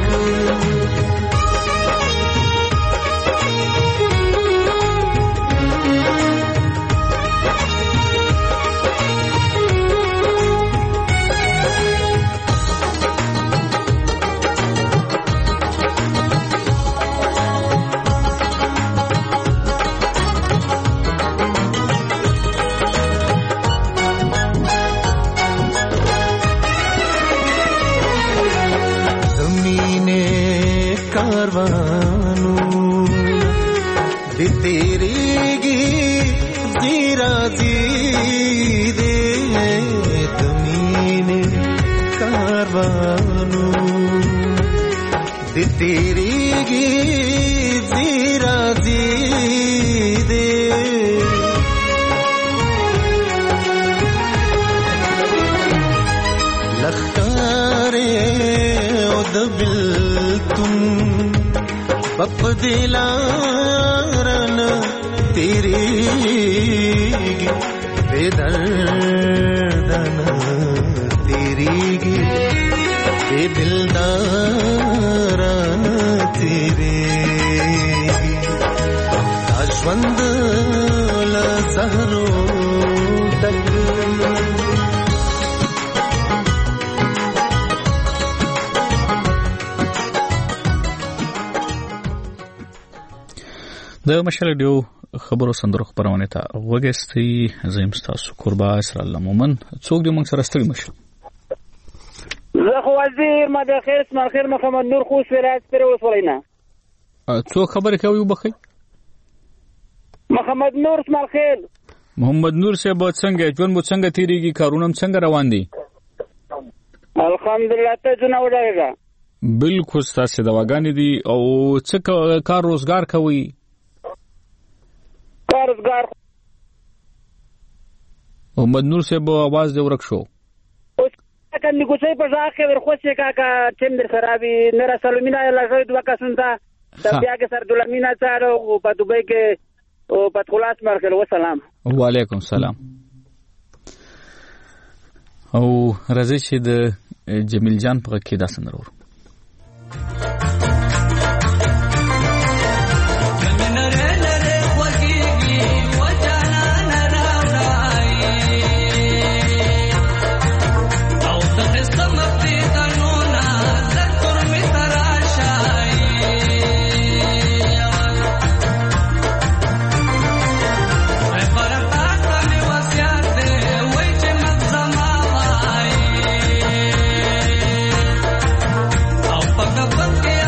[SPEAKER 13] تیریگی زیرا زیدے لخکارے او دبلتن بپ دلارن تیریگی بے دردن تیریگی بے دلدارن تیریگی دا ژوند له زهرو ډک
[SPEAKER 1] د مشال ډیو خبرو سندرو خبرونه ته وګستي زم تاسو قربا اسرائیل مومن څوک دې موږ سره ستړي مشه
[SPEAKER 18] زه خو وزیر ما د خیر اسماعیل خیر محمد نور خوش ولایت پر وسولینا
[SPEAKER 1] څو خبر کوي وبخي
[SPEAKER 18] محمد نور اسماعیل خیر
[SPEAKER 1] محمد نور صاحب څنګه ژوند مو څنګه تیریږي کارونه څنګه روان دي
[SPEAKER 18] الحمدلله ته جنا وډایګه
[SPEAKER 1] بالکل تاسو دواګانې دي او څه کار روزګار کوي
[SPEAKER 18] کار روزګار
[SPEAKER 1] محمد نور صاحب आवाज دې ورک شو
[SPEAKER 18] کني کوڅې په ځای کې ورخوځي کاکا چم در خرابي نه رسولمینا لږه دوه کسنتا د بیا کې سر دلمینا چارو په دوبۍ کې او په خلاص مرکل وسلام
[SPEAKER 1] وعلیکم السلام او راځي چې د جمیل جان په کې دا سندرو
[SPEAKER 7] Okay.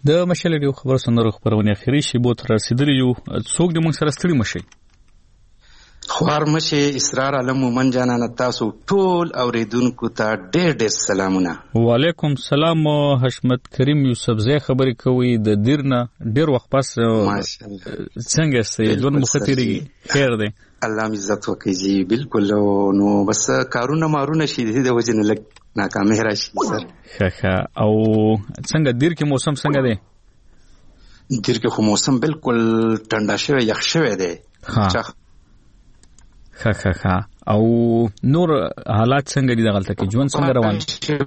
[SPEAKER 1] د مشال ریډیو خبر سندرو خبرونه اخیری شی بو تر رسیدلی یو څوک د موږ سره ستړي مشي
[SPEAKER 19] خوار مشه اسرار علم مومن جانانه تاسو ټول اوریدونکو ته ډېر ډېر سلامونه.
[SPEAKER 1] وعلیکم سلام. حشمت کریم یوسف زی خبرې کوي د دیرنه ډېر وخت پس څنګه سي ژوند مختری خیر دی
[SPEAKER 19] الله عزت وکړي. بالکل نو بس کارونه مارونه شي د وجنه لګ ناکامه راشي سر.
[SPEAKER 1] خخه او څنګه دیر کې موسم څنګه دی؟
[SPEAKER 19] دیر کې خو موسم بالکل ټنډه شوی یخ شوی دی.
[SPEAKER 1] ها خا خا خا او نور حالات څنګه دي دغلته کې ژوند څنګه روان دي؟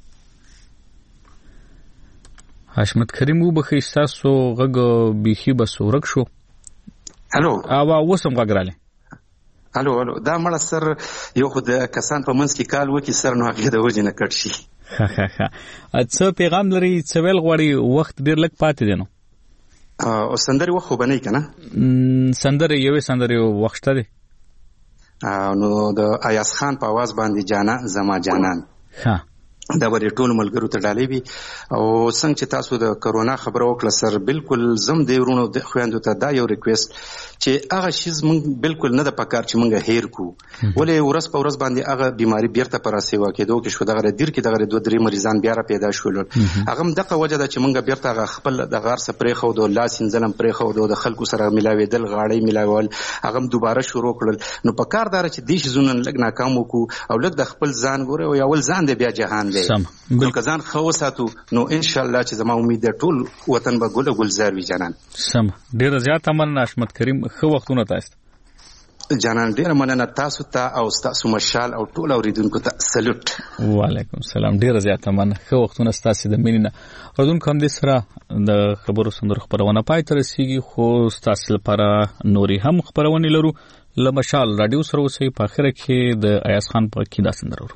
[SPEAKER 1] حشمت کریم وبخي تاسو غږ بيخي بسورک شو.
[SPEAKER 19] هالو
[SPEAKER 1] اوا وسم غږراله.
[SPEAKER 19] هالو هالو دا مړ سر یو خو د کسان په منځ کې کال وکي سر نو هغه د وجنه کټ شي.
[SPEAKER 1] خا خا خا څه پیغام لري څه ویل غواړي وخت ډیر لږ پاتې دی نو
[SPEAKER 19] او سندري وخت بنئ کنه
[SPEAKER 1] سندري یوې سندري وخت دی
[SPEAKER 19] نو د ایاز خان په आवाज باندې جانا زما جانان
[SPEAKER 1] ها
[SPEAKER 19] دا ور ټول ملګرو ته ډالې وي او څنګه چې تاسو د کرونا خبرو وکړه سر بالکل زم دی ورونو د خويندو ته دا یو ریکوست چې هغه شیز مونږ بالکل نه د پکار چې مونږ هیر کو ولې ورس په ورس باندې هغه بیماری بیرته پر سیوا کېدو کې شو دغه دیر کې دغه دوه درې مریضان بیا را پیدا شول هغه دغه وجه ده چې مونږ بیرته هغه خپل د غار سپرې خو د لاس انځلم پرې خو د خلکو سره ملاوي دل غاړې ملاول هغه دوباره شروع کړل نو پکار دار چې دیش زونن لګ ناکام وکړو او لګ د خپل ځان ګوره او اول ځان دی بیا جهان
[SPEAKER 1] سم
[SPEAKER 19] بلکې ځان خو ساتو نو ان شاء الله چې زما امید ده ټول وطن به ګل ګلزار وي جانان.
[SPEAKER 1] سم ډیر زیات مننه حشمت کریم خو وختونه تاسو
[SPEAKER 19] جانان ډیر مننه تاسو ته او تاسو مشال او ټول اوریدونکو ته سلوټ.
[SPEAKER 1] وعلیکم السلام ډیر زیات مننه خو وختونه تاسو د مینه اوردون کوم د سره د خبرو سندرو خبرونه پای تر رسیږي خو تاسو لپاره نوري هم خبرونه لرو لمشال رادیو سره اوسې په اخر کې د ایاز خان په کې دا سندرو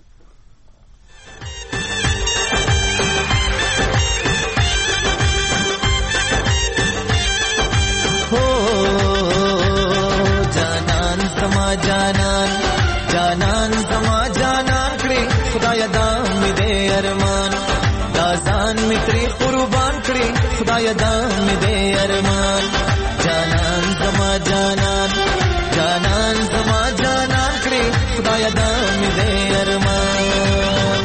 [SPEAKER 20] جانان جانان زما جانان کړي خدای دام دې ارمان دا ځان می تری قربان کړي خدای دام دې ارمان جانان زما جانان جانان زما جانان کړي خدای دام دې ارمان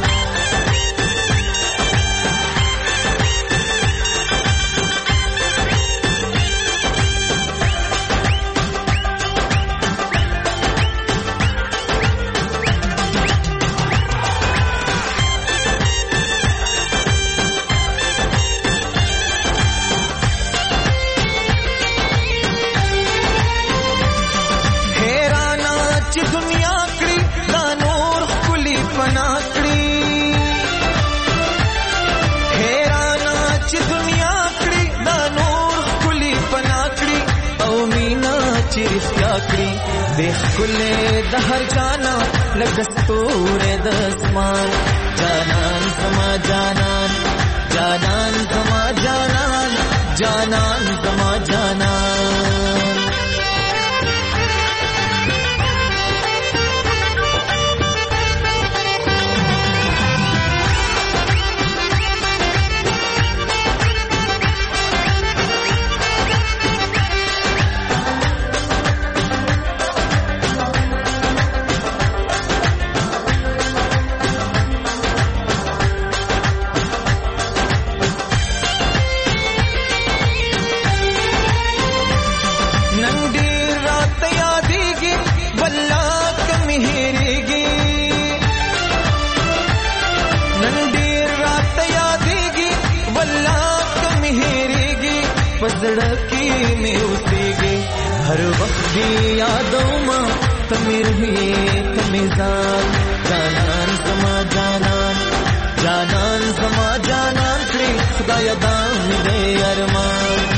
[SPEAKER 20] دیکھ کلے دہر جانا لگستور دسمان جانان زما جانان جانان زما جانان جانان زما جانان زړکی مې اوسېږي هر وخت دی یادو ما تمیر هي تمې ځان جانان زما جانان جانان زما جانان کړي خدای دام دې ارمان